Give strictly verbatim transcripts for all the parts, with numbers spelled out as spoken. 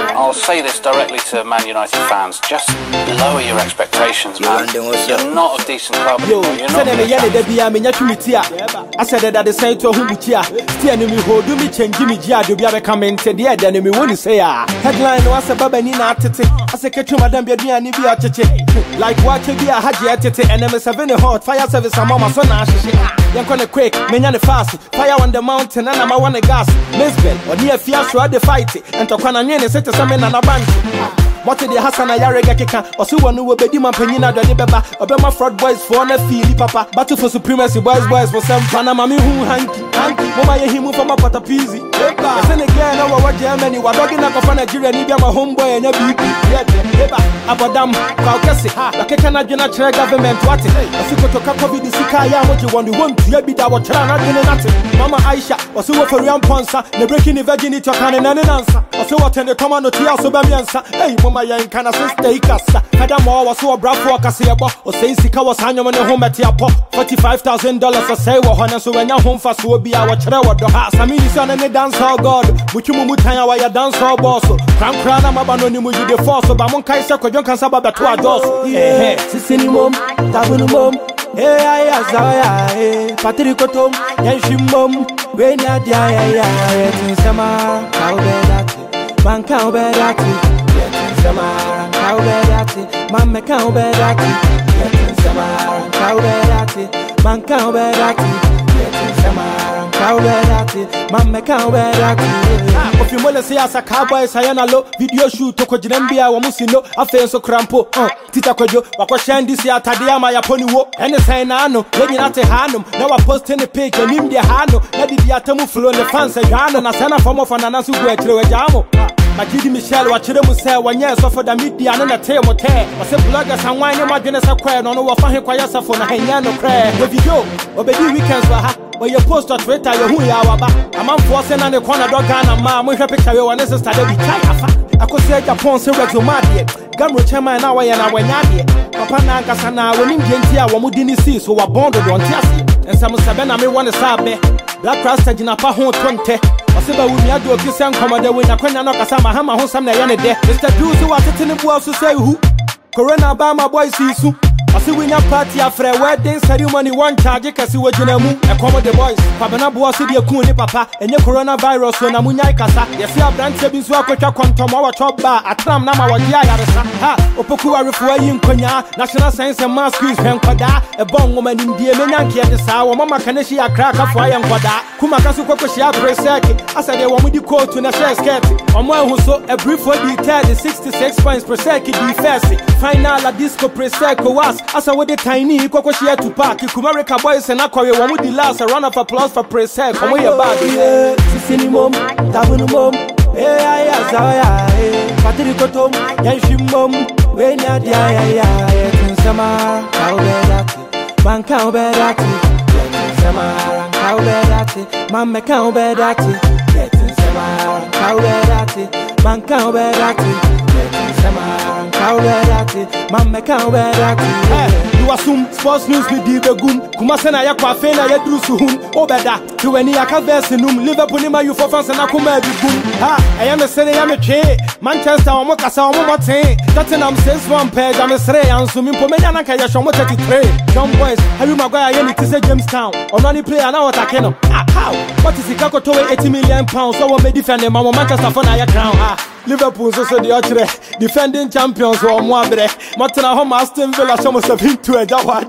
I'll say this directly to Man United fans: just lower your expectations, man. You're not a decent club anymore. You're not. I said that the same to whom we are. Still, me hold me change me jia. Do be a comment the other than me won't say. Headline was a baba nina tete. I said, catch you, madam, be a nibia tete. Like what to be a haji tete, and M S seven hot fire service. And mama son ash. You're gonna quick, many fast. Fire on the mountain, and I'm a one gas. Lisbon, or near Fiasco at the fight. And to Kwananian set to summon and a bunch. What did the Hassan Ayarega kika? Or so one who will be Dima Penina, the Beba, Obama fraud boys for a fee, papa, battle for supremacy, boys, boys for some Panama, who hanky, hanky, Mama, he moved from a patapizi. Then again, over what Germany, what dogging up of Nigeria, Nibia, my homeboy, and a B P. Abadam, Kaukasi, like a Canadian government, what it is. I think to copy the Sikaya, what you want to want to be our China, nothing. Mama Aisha, or so for Ram Ponsa, the breaking the virginity of Canon and answer. Or so attend the command of Tia Sobamiansa, hey, Mama Yan Kana stay cassa. Furthermore, was so a bravo for Cassiabo, or say Sika was hanging on the home at Tiapo, forty-five thousand dollars or say, well, Hana, so when your home fast will be our Cherewa, the house. I mean, son and the dance hall god, which you mutaya, why you dance hall boss. Cram Crana, Mabano, the force of Amon Kaisa, Kojon Kansaba, two adults. Yeah, Sissini mom, Tabun mom. Hey, I am Patrick Tom, Yanshim mom, when you're there, Samara, Cowbedati, Man Cowbedati, Samara, Cowbedati, Mamma Cowbedati, Samara, Cowbedati, Man Cowbedati, Samara, Cowbedati, Mamma Cowbedati. If you want to see us a cowboy, Sayana low video shoot to Kojambia, Wamusino, a face of Crampo, Tita Kojo, Wakoshan this year, Tadia, my Aponiwo, and the Sainano, maybe not a Hanum. Now I post in the page and in the Hano, let the Atamu flow in the fans and Jano, and Sana form of an Anasu Jamo. Majidi Michelle, what you say one year so for the media and a tail motel. I said bloggers and wine in my dinner square, no one for him quiet for a Hayano crack. The video, or baby weekends were hot. When you post on Twitter, you're who you are. I'm on forcing on the corner dog and mom, we have picture you and this is started with China. I could say Japan, so that's my dear. Gamro Chama and I and I went out here. Papa Nankasana, when in Gentia, one would didn't see, so I bonded on Tiasi. And some Sabena may want to sab me. Black Rasta in a Pahon twenty. I said, I would not do a kiss and come there when I couldn't knock a Sama Hama who some day. Mister Drews who was sitting in the to say who? Corona Bama boy sees who? I see we not party after a wedding ceremony one charge because you were Jinamu, a common the boys. Pabana Boa City, a cool papa, and your coronavirus when Amunya Casa. Yes, you have brand savings work with your quantum our top bar at Tram Nama or Yayarasa. Ha, Opokua referee in Konya, National Science and Mass Quiz Penquada, a bomb woman in the Menanki at the Sour, Mama Kaneshi, a crack of Fire and Quada, Kumakasu Kokoshia Presaki. I said they want me to quote to Nasha Sketty. On one who saw a brief for detail, the sixty-six points per second, defensive. Final a disco Preseco was. As I would the tiny Kokoshia to park, Kumarika boys and Aqua, one with the last a round of applause for Presec. Come away about it. Sissini mom, Tabun mom, hey, I am Patrick Tom, Yanshim mom, when you're there, Samara, Cowbedati, Man Cowbedati, Samara, Cowbedati, Mamma Cowbedati, Samara, Cowbedati, Man Cowbedati, Samara, Cowbedati, Mamma Cowbedati. You assume sports news with the goon, Kumasana Yakwafena Yadrusuhum, Obeda, to any Akavesinum, Liverpool, you for fans and Akuma Boom. Ha, I am a Senate, I am a Che, Manchester, Mokasa, Momote, that's an says one page, I'm a Sray, and Sumim Pomena Kayashamo thirty-three. John Boys, Harry Maguire, I need to say Jamestown, or only play an hour at Keno. How? What is the Kakoto eighty million pounds? So may defend the Mama Manchester for Naya Crown. Ah, Liverpool, so the Otre, defending champions or Moabre, Matana Home, Aston Villa, almost have him to a Jawa,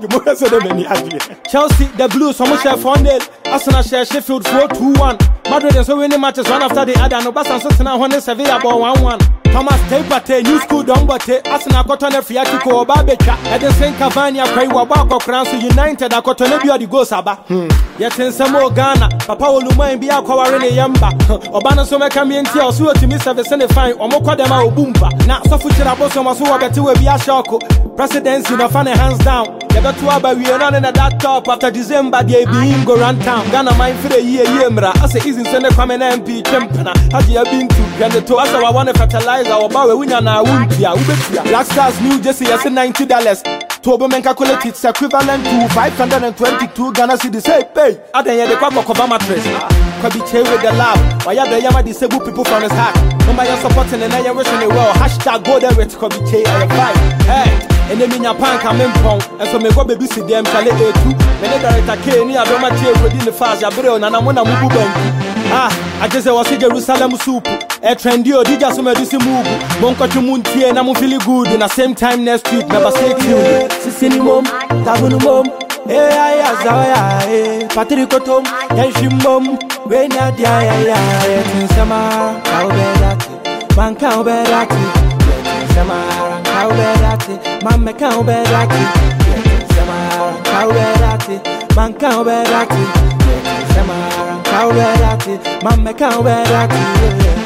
Chelsea, the Blues, so much have found it. Arsenal share Sheffield four two one. Madrid and so winning matches one after the other. No Basan Sosana one Sevilla about one one. Thomas Tapate, New School Dombate, Arsenal Cotton Fiatico or Barbecha, and the Saint Cavania, Kaiwabako, Crown United, a Cotonebio di Gosaba. Yet in some more Ghana, Papa Oluma and Biako are in a Yamba, Obana Soma Camienti or Sue to Mister Vicente Fine, or Mokodema or Boomba. Now, Sofuchira Bosoma Sua Betu Biashoko, presidency no funny hands down. You got to have a we are running at that top after December, the A B go round town. Ghana mind for the year, Yemra, as a easy sender coming M P, Champana, has you been to Ganda to us? I want to fertilize our bow, winner now, Black Stars New Jersey, as a ninety dollars. To be men calculate it's equivalent to five hundred twenty-two Ghana cedis. Hey, pay. I don't hear the quack of a mattress. Kwabi Che with the love. Why are the Yama disabled people from his hack? No matter supporting and I wish in the world. Hashtag go there with Kwabi Che. I fight. Hey. And then in your punk, I'm in pong, and so me go baby see them, Charlie A two. When they director K, near Doma J within the fast, I bring and I want to move on. Ah, I just was in Jerusalem soup. A trendy or did just some medicine move. Bonka to Munti and I'm feeling good. In the same time next week, never say you. Sissini mom, Tabunu mom. Hey, I as I, Patrick Tom, and she mom. When I die, in summer, how bad Banka bad Samara, how bad Mamma cow bad Samara, how bad Man cow bad Samara, how bad Mamma cow bad